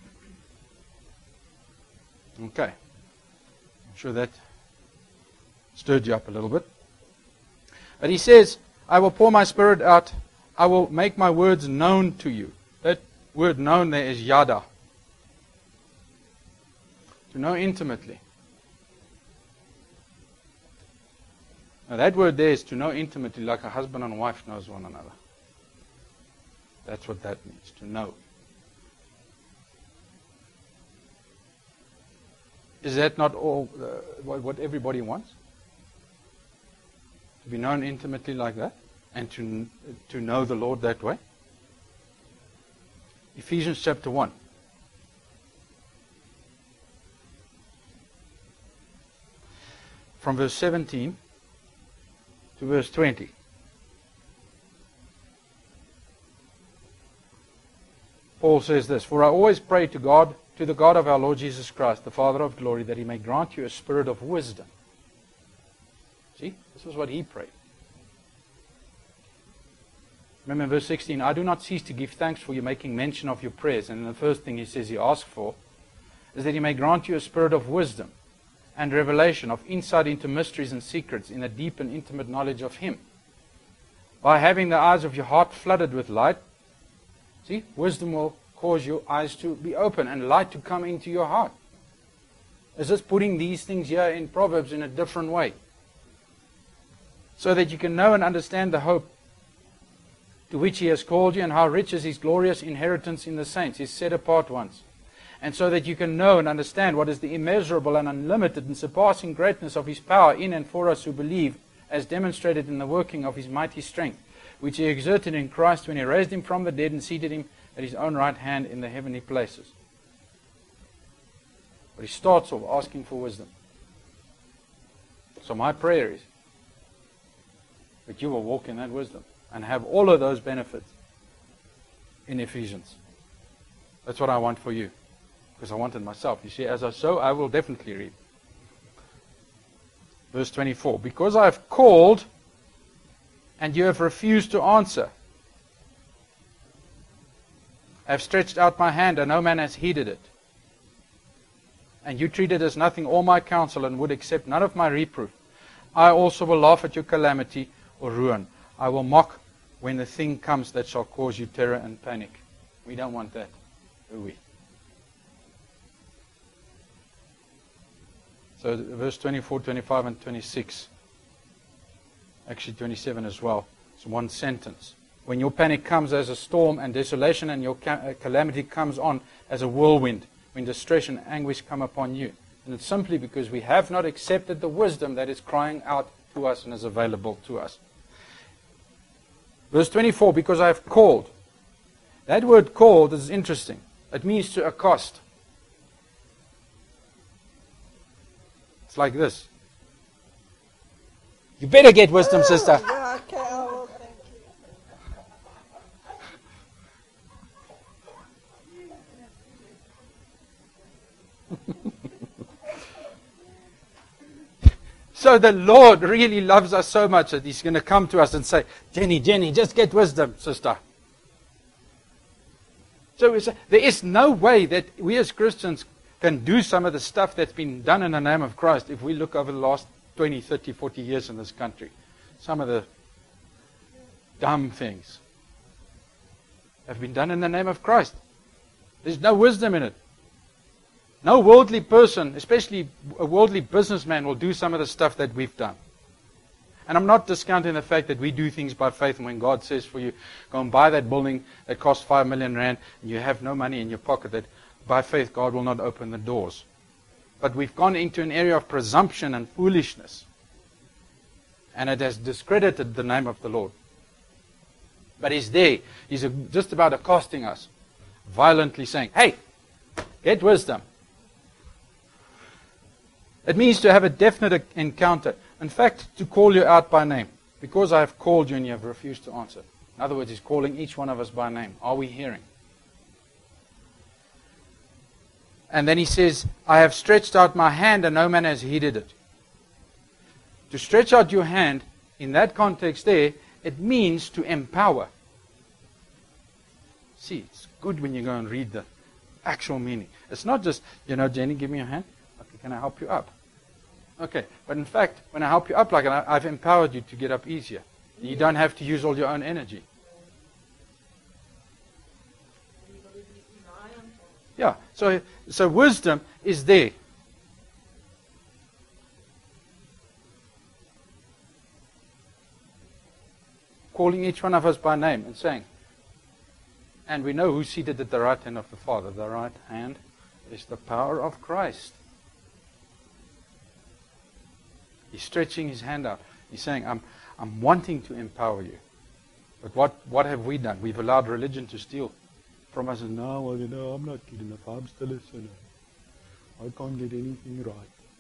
Okay. I'm sure that stirred you up a little bit. But he says, I will pour my Spirit out. I will make my words known to you. That word known there is yada. To know intimately. Now that word there is to know intimately, like a husband and wife knows one another. That's what that means, to know. Is that not all uh, what, what everybody wants? To be known intimately like that? And to, to know the Lord that way? Ephesians chapter one. From verse seventeen to verse twenty. Paul says this, For I always pray to God, to the God of our Lord Jesus Christ, the Father of glory, that He may grant you a spirit of wisdom. See, this is what he prayed. Remember in verse sixteen, I do not cease to give thanks for you making mention of your prayers. And the first thing he says he asks for is that He may grant you a spirit of wisdom and revelation, of insight into mysteries and secrets, in a deep and intimate knowledge of Him. By having the eyes of your heart flooded with light, see, wisdom will cause your eyes to be open and light to come into your heart. It's just putting these things here in Proverbs in a different way, so that you can know and understand the hope to which He has called you, and how rich is His glorious inheritance in the saints, His set apart ones. And so that you can know and understand what is the immeasurable and unlimited and surpassing greatness of His power in and for us who believe, as demonstrated in the working of His mighty strength, which He exerted in Christ when He raised Him from the dead and seated Him at his own right hand in the heavenly places. But he starts off asking for wisdom. So my prayer is that you will walk in that wisdom and have all of those benefits in Ephesians. That's what I want for you, because I want it myself. You see, as I sow, I will definitely reap. Verse twenty-four, because I have called and you have refused to answer. I have stretched out my hand and no man has heeded it. And you treated as nothing all my counsel and would accept none of my reproof. I also will laugh at your calamity or ruin. I will mock when the thing comes that shall cause you terror and panic. We don't want that, do we? So verse twenty-four, twenty-five, and twenty-six. Actually twenty-seven as well. It's one sentence. When your panic comes as a storm and desolation and your calamity comes on as a whirlwind, when distress and anguish come upon you. And it's simply because we have not accepted the wisdom that is crying out to us and is available to us. Verse twenty-four, because I have called. That word called is interesting. It means to accost. It's like this. You better get wisdom, sister. Yeah, okay, I will, thank you. So the Lord really loves us so much that He's going to come to us and say, Jenny, Jenny, just get wisdom, sister. So there is no way that we as Christians can do some of the stuff that's been done in the name of Christ if we look over the last twenty, thirty, forty years in this country. Some of the dumb things have been done in the name of Christ. There's no wisdom in it. No worldly person, especially a worldly businessman, will do some of the stuff that we've done. And I'm not discounting the fact that we do things by faith, and when God says for you, go and buy that building that costs five million rand, and you have no money in your pocket, that by faith God will not open the doors. But we've gone into an area of presumption and foolishness. And it has discredited the name of the Lord. But He's there. He's just about accosting us, violently saying, hey, get wisdom. It means to have a definite encounter. In fact, to call you out by name. Because I have called you and you have refused to answer. In other words, He's calling each one of us by name. Are we hearing? And then He says, I have stretched out my hand and no man has heeded it. To stretch out your hand, in that context there, it means to empower. See, it's good when you go and read the actual meaning. It's not just, you know, Jenny, give me your hand. Okay, can I help you up? Okay, but in fact, when I help you up like that, I've empowered you to get up easier. You don't have to use all your own energy. Yeah, so, so wisdom is there. Calling each one of us by name and saying, and we know who's seated at the right hand of the Father. The right hand is the power of Christ. He's stretching His hand out. He's saying, I'm, I'm wanting to empower you. But what, what have we done? We've allowed religion to steal from us. And no, well, you know, I'm not good enough. I'm still a sinner. I can't get anything right.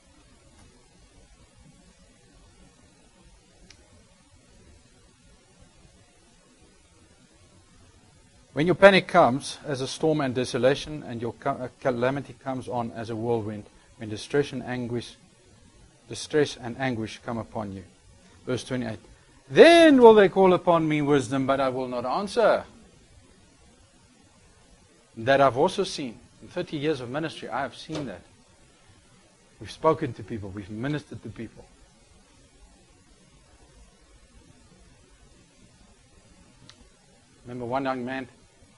When your panic comes as a storm and desolation, and your calamity comes on as a whirlwind, when distress and anguish Distress and anguish come upon you. Verse twenty-eight. Then will they call upon me wisdom, but I will not answer. That I've also seen. In thirty years of ministry, I have seen that. We've spoken to people. We've ministered to people. Remember one young man,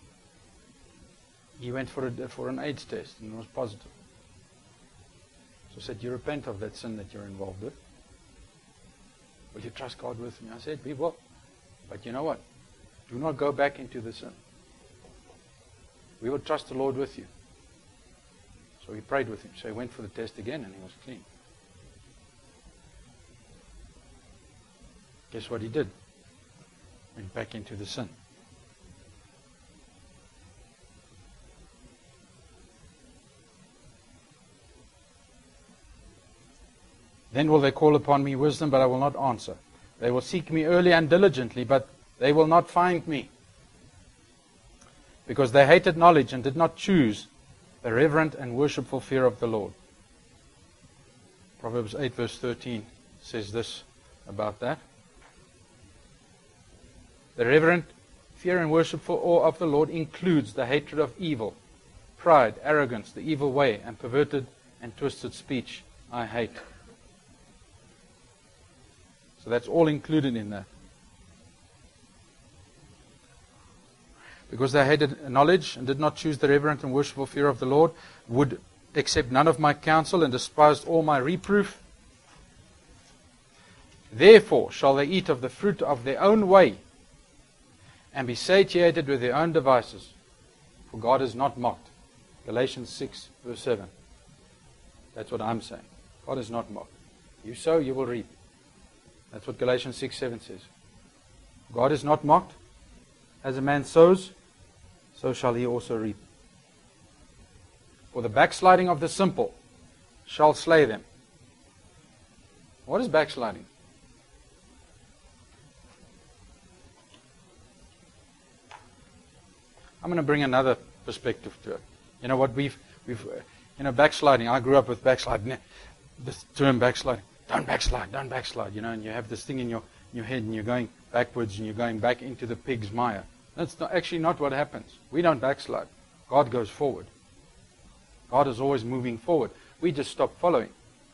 he went for, a, for an AIDS test and was positive. So I said, you repent of that sin that you're involved with. Will you trust God with me? I said, we will. But you know what? Do not go back into the sin. We will trust the Lord with you. So he prayed with him. So he went for the test again and he was clean. Guess what he did? Went back into the sin. Then will they call upon me wisdom, but I will not answer. They will seek me early and diligently, but they will not find me. Because they hated knowledge and did not choose the reverent and worshipful fear of the Lord. Proverbs eight verse thirteen says this about that. The reverent fear and worshipful awe of the Lord includes the hatred of evil, pride, arrogance, the evil way, and perverted and twisted speech I hate. So that's all included in that. Because they hated knowledge and did not choose the reverent and worshipful fear of the Lord, would accept none of my counsel and despised all my reproof. Therefore shall they eat of the fruit of their own way and be satiated with their own devices. For God is not mocked. Galatians six verse seven. That's what I'm saying. God is not mocked. You sow, you will reap. That's what Galatians six seven says. God is not mocked. As a man sows, so shall he also reap. For the backsliding of the simple shall slay them. What is backsliding? I'm going to bring another perspective to it. You know what we've, we've, you know, backsliding. I grew up with backsliding. This term backsliding. Don't backslide, don't backslide. You know, and you have this thing in your in your head, and you're going backwards, and you're going back into the pig's mire. That's not, actually not what happens. We don't backslide. God goes forward. God is always moving forward. We just stop following.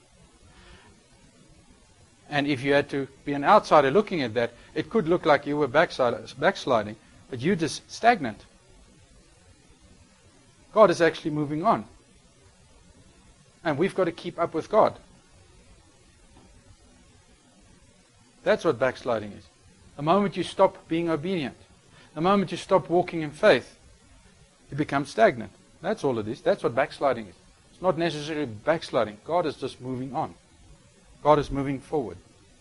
And if you had to be an outsider looking at that, it could look like you were backsliding, but you're just stagnant. God is actually moving on. And we've got to keep up with God. That's what backsliding is. The moment you stop being obedient, the moment you stop walking in faith, you become stagnant. That's all it is. That's what backsliding is. It's not necessarily backsliding. God is just moving on. God is moving forward.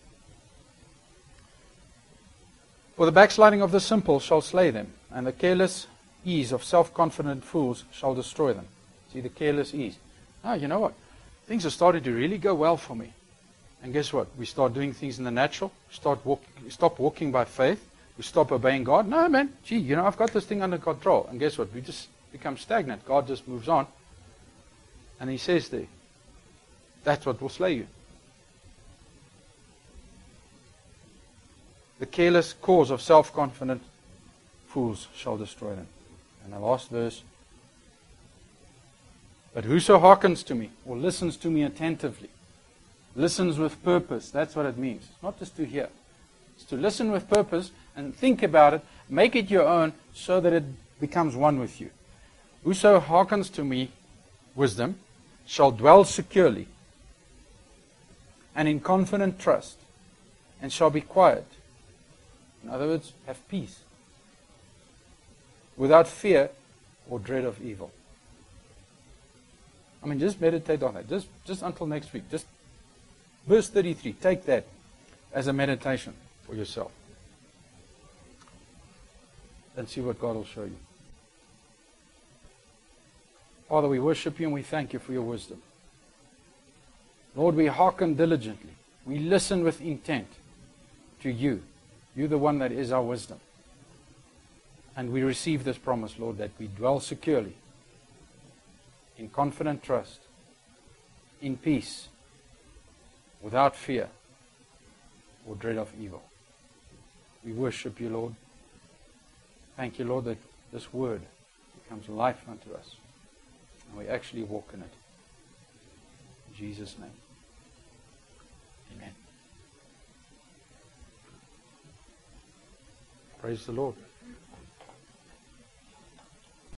For the backsliding of the simple shall slay them, and the careless ease of self-confident fools shall destroy them. See, the careless ease. Ah, you know what? Things are starting to really go well for me. And guess what? We start doing things in the natural. We start walk, stop walking by faith. We stop obeying God. No, man. Gee, you know, I've got this thing under control. And guess what? We just become stagnant. God just moves on. And He says there, that's what will slay you. The careless cause of self-confident fools shall destroy them. And the last verse. But whoso hearkens to me, or listens to me attentively, listens with purpose, that's what it means. It's not just to hear. It's to listen with purpose and think about it, make it your own, so that it becomes one with you. Whoso hearkens to me, wisdom, shall dwell securely and in confident trust, and shall be quiet. In other words, have peace, without fear or dread of evil. I mean, just meditate on that. Just, just until next week. Just verse thirty-three. Take that as a meditation for yourself. And see what God will show you. Father, we worship you and we thank you for your wisdom. Lord, we hearken diligently. We listen with intent to you. You're the one that is our wisdom. And we receive this promise, Lord, that we dwell securely, in confident trust, in peace, without fear or dread of evil. We worship you, Lord. Thank you, Lord, that this word becomes life unto us. And we actually walk in it. In Jesus' name. Amen. Praise the Lord.